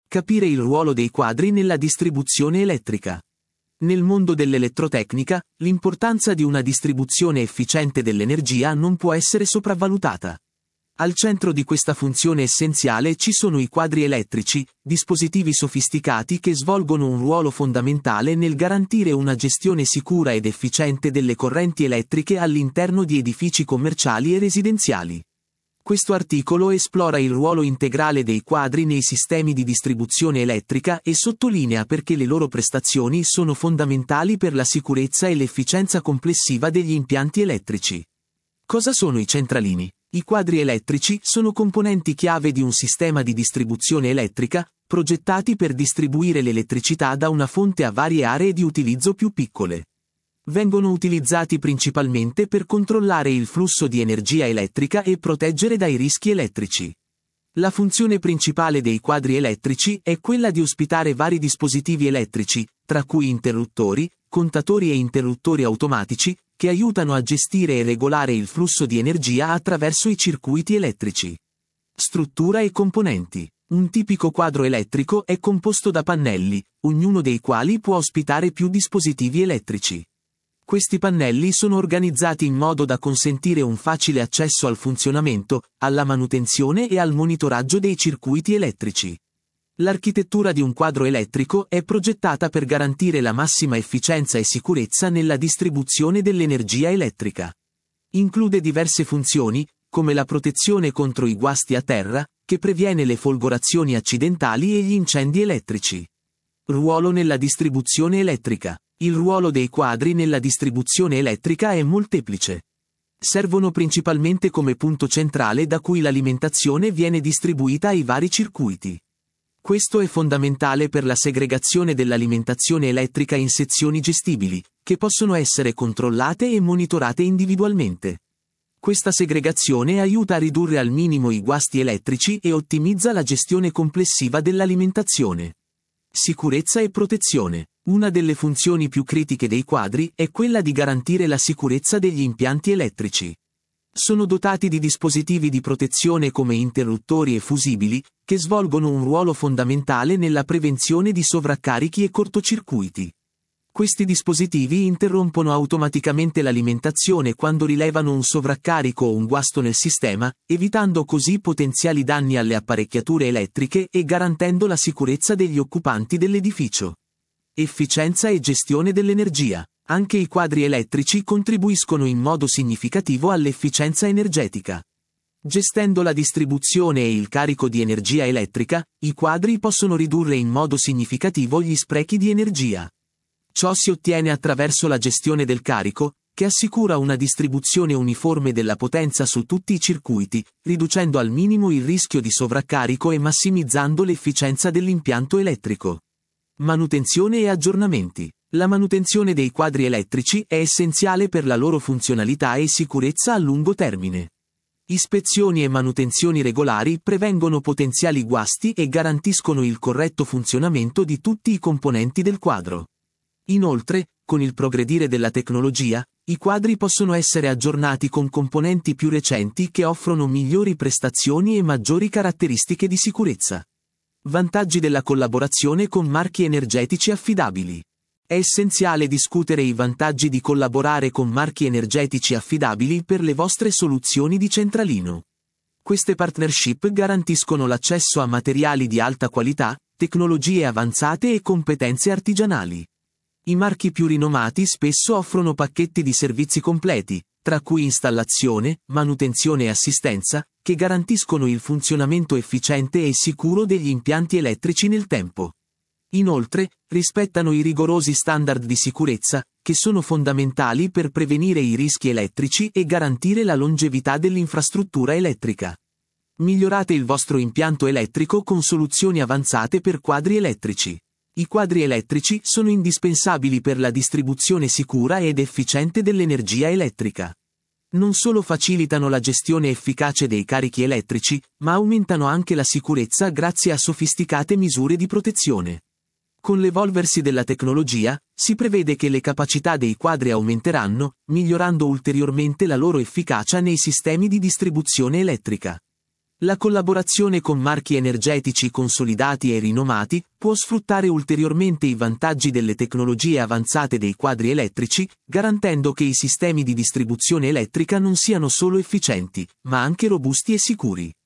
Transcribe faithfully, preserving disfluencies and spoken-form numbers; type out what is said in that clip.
Capire il ruolo dei quadri nella distribuzione elettrica. Nel mondo dell'elettrotecnica, l'importanza di una distribuzione efficiente dell'energia non può essere sopravvalutata. Al centro di questa funzione essenziale ci sono i quadri elettrici, dispositivi sofisticati che svolgono un ruolo fondamentale nel garantire una gestione sicura ed efficiente delle correnti elettriche all'interno di edifici commerciali e residenziali. Questo articolo esplora il ruolo integrale dei quadri nei sistemi di distribuzione elettrica e sottolinea perché le loro prestazioni sono fondamentali per la sicurezza e l'efficienza complessiva degli impianti elettrici. Cosa sono i centralini? I quadri elettrici sono componenti chiave di un sistema di distribuzione elettrica, progettati per distribuire l'elettricità da una fonte a varie aree di utilizzo più piccole. Vengono utilizzati principalmente per controllare il flusso di energia elettrica e proteggere dai rischi elettrici. La funzione principale dei quadri elettrici è quella di ospitare vari dispositivi elettrici, tra cui interruttori, contatori e interruttori automatici, che aiutano a gestire e regolare il flusso di energia attraverso i circuiti elettrici. Struttura e componenti. Un tipico quadro elettrico è composto da pannelli, ognuno dei quali può ospitare più dispositivi elettrici. Questi pannelli sono organizzati in modo da consentire un facile accesso al funzionamento, alla manutenzione e al monitoraggio dei circuiti elettrici. L'architettura di un quadro elettrico è progettata per garantire la massima efficienza e sicurezza nella distribuzione dell'energia elettrica. Include diverse funzioni, come la protezione contro i guasti a terra, che previene le folgorazioni accidentali e gli incendi elettrici. Ruolo nella distribuzione elettrica. Il ruolo dei quadri nella distribuzione elettrica è molteplice. Servono principalmente come punto centrale da cui l'alimentazione viene distribuita ai vari circuiti. Questo è fondamentale per la segregazione dell'alimentazione elettrica in sezioni gestibili, che possono essere controllate e monitorate individualmente. Questa segregazione aiuta a ridurre al minimo i guasti elettrici e ottimizza la gestione complessiva dell'alimentazione. Sicurezza e protezione. Una delle funzioni più critiche dei quadri è quella di garantire la sicurezza degli impianti elettrici. Sono dotati di dispositivi di protezione come interruttori e fusibili, che svolgono un ruolo fondamentale nella prevenzione di sovraccarichi e cortocircuiti. Questi dispositivi interrompono automaticamente l'alimentazione quando rilevano un sovraccarico o un guasto nel sistema, evitando così potenziali danni alle apparecchiature elettriche e garantendo la sicurezza degli occupanti dell'edificio. Efficienza e gestione dell'energia. Anche i quadri elettrici contribuiscono in modo significativo all'efficienza energetica. Gestendo la distribuzione e il carico di energia elettrica, i quadri possono ridurre in modo significativo gli sprechi di energia. Ciò si ottiene attraverso la gestione del carico, che assicura una distribuzione uniforme della potenza su tutti i circuiti, riducendo al minimo il rischio di sovraccarico e massimizzando l'efficienza dell'impianto elettrico. Manutenzione e aggiornamenti. La manutenzione dei quadri elettrici è essenziale per la loro funzionalità e sicurezza a lungo termine. Ispezioni e manutenzioni regolari prevengono potenziali guasti e garantiscono il corretto funzionamento di tutti i componenti del quadro. Inoltre, con il progredire della tecnologia, i quadri possono essere aggiornati con componenti più recenti che offrono migliori prestazioni e maggiori caratteristiche di sicurezza. Vantaggi della collaborazione con marchi energetici affidabili. È essenziale discutere i vantaggi di collaborare con marchi energetici affidabili per le vostre soluzioni di centralino. Queste partnership garantiscono l'accesso a materiali di alta qualità, tecnologie avanzate e competenze artigianali. I marchi più rinomati spesso offrono pacchetti di servizi completi, tra cui installazione, manutenzione e assistenza, che garantiscono il funzionamento efficiente e sicuro degli impianti elettrici nel tempo. Inoltre, rispettano i rigorosi standard di sicurezza, che sono fondamentali per prevenire i rischi elettrici e garantire la longevità dell'infrastruttura elettrica. Migliorate il vostro impianto elettrico con soluzioni avanzate per quadri elettrici. I quadri elettrici sono indispensabili per la distribuzione sicura ed efficiente dell'energia elettrica. Non solo facilitano la gestione efficace dei carichi elettrici, ma aumentano anche la sicurezza grazie a sofisticate misure di protezione. Con l'evolversi della tecnologia, si prevede che le capacità dei quadri aumenteranno, migliorando ulteriormente la loro efficacia nei sistemi di distribuzione elettrica. La collaborazione con marchi energetici consolidati e rinomati può sfruttare ulteriormente i vantaggi delle tecnologie avanzate dei quadri elettrici, garantendo che i sistemi di distribuzione elettrica non siano solo efficienti, ma anche robusti e sicuri.